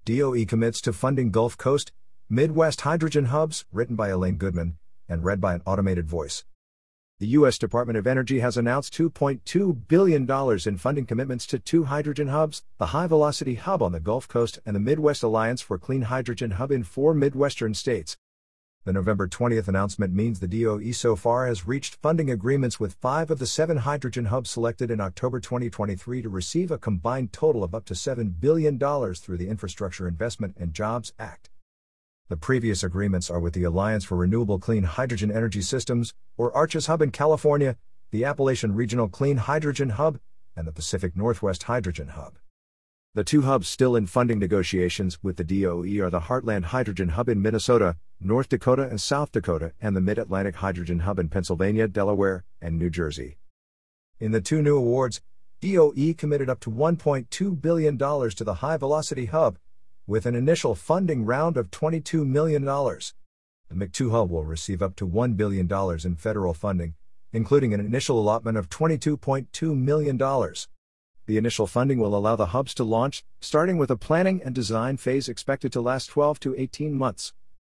DOE commits to funding Gulf Coast, Midwest hydrogen hubs, written by Elaine Goodman, and read by an automated voice. The U.S. Department of Energy has announced $2.2 billion in funding commitments to 2 hydrogen hubs, the High Velocity Hub on the Gulf Coast and the Midwest Alliance for Clean Hydrogen Hub in 4 Midwestern states. The November 20th announcement means the DOE so far has reached funding agreements with 5 of the 7 hydrogen hubs selected in October 2023 to receive a combined total of up to $7 billion through the Infrastructure Investment and Jobs Act. The previous agreements are with the Alliance for Renewable Clean Hydrogen Energy Systems, or ARCHES Hub in California, the Appalachian Regional Clean Hydrogen Hub, and the Pacific Northwest Hydrogen Hub. The 2 hubs still in funding negotiations with the DOE are the Heartland Hydrogen Hub in Minnesota, North Dakota and South Dakota, and the Mid-Atlantic Hydrogen Hub in Pennsylvania, Delaware, and New Jersey. In the 2 new awards, DOE committed up to $1.2 billion to the High Velocity Hub, with an initial funding round of $22 million. The MCH2 hub will receive up to $1 billion in federal funding, including an initial allotment of $22.2 million. The initial funding will allow the hubs to launch, starting with a planning and design phase expected to last 12 to 18 months.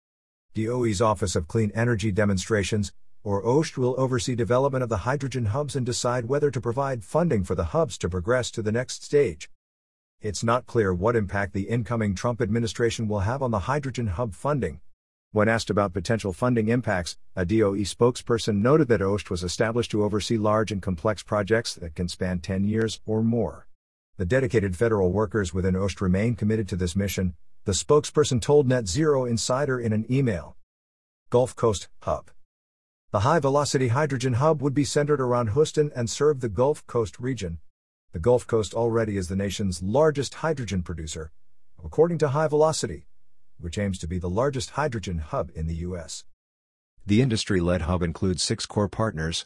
DOE's Office of Clean Energy Demonstrations, or OSHD, will oversee development of the hydrogen hubs and decide whether to provide funding for the hubs to progress to the next stage. It's not clear what impact the incoming Trump administration will have on the hydrogen hub funding. When asked about potential funding impacts, a DOE spokesperson noted that OSHD was established to oversee large and complex projects that can span 10 years or more. The dedicated federal workers within OSHD remain committed to this mission, the spokesperson told Net Zero Insider in an email. Gulf Coast Hub. The High Velocity Hydrogen Hub would be centered around Houston and serve the Gulf Coast region. The Gulf Coast already is the nation's largest hydrogen producer, according to High Velocity, which aims to be the largest hydrogen hub in the U.S. The industry-led hub includes 6 core partners: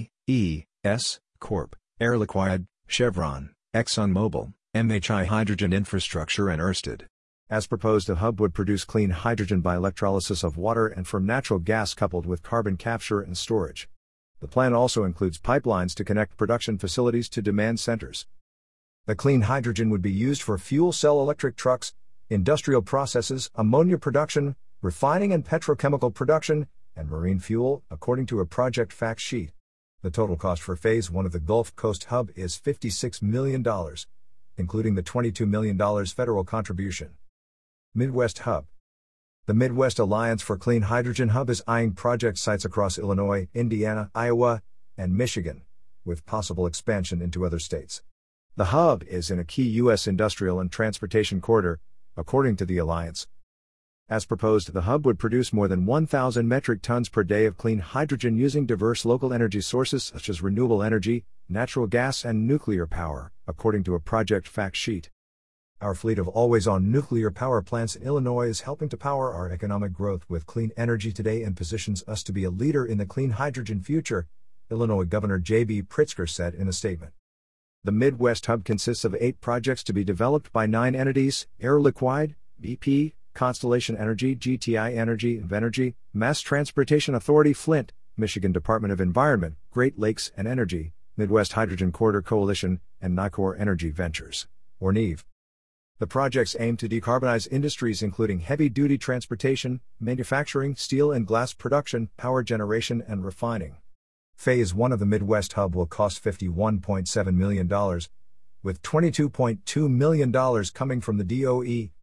AES Corp, Air Liquide, Chevron, ExxonMobil, MHI Hydrogen Infrastructure and Ørsted. As proposed, the hub would produce clean hydrogen by electrolysis of water and from natural gas coupled with carbon capture and storage. The plan also includes pipelines to connect production facilities to demand centers. The clean hydrogen would be used for fuel cell electric trucks, industrial processes, ammonia production, refining and petrochemical production, and marine fuel, according to a project fact sheet. The total cost for Phase 1 of the Gulf Coast Hub is $56 million, including the $22 million federal contribution. Midwest Hub. The Midwest Alliance for Clean Hydrogen Hub is eyeing project sites across Illinois, Indiana, Iowa, and Michigan, with possible expansion into other states. The hub is in a key U.S. industrial and transportation corridor, according to the Alliance. As proposed, the hub would produce more than 1,000 metric tons per day of clean hydrogen using diverse local energy sources such as renewable energy, natural gas, and nuclear power, according to a project fact sheet. Our fleet of always-on nuclear power plants in Illinois is helping to power our economic growth with clean energy today and positions us to be a leader in the clean hydrogen future, Illinois Governor J.B. Pritzker said in a statement. The Midwest Hub consists of 8 projects to be developed by 9 entities: Air Liquide, BP, Constellation Energy, GTI Energy, Invenergy, Mass Transportation Authority Flint, Michigan Department of Environment, Great Lakes and Energy, Midwest Hydrogen Corridor Coalition, and Nicor Energy Ventures, or NEV. The projects aim to decarbonize industries including heavy-duty transportation, manufacturing, steel and glass production, power generation and refining. Phase 1 of the Midwest Hub will cost $51.7 million, with $22.2 million coming from the DOE,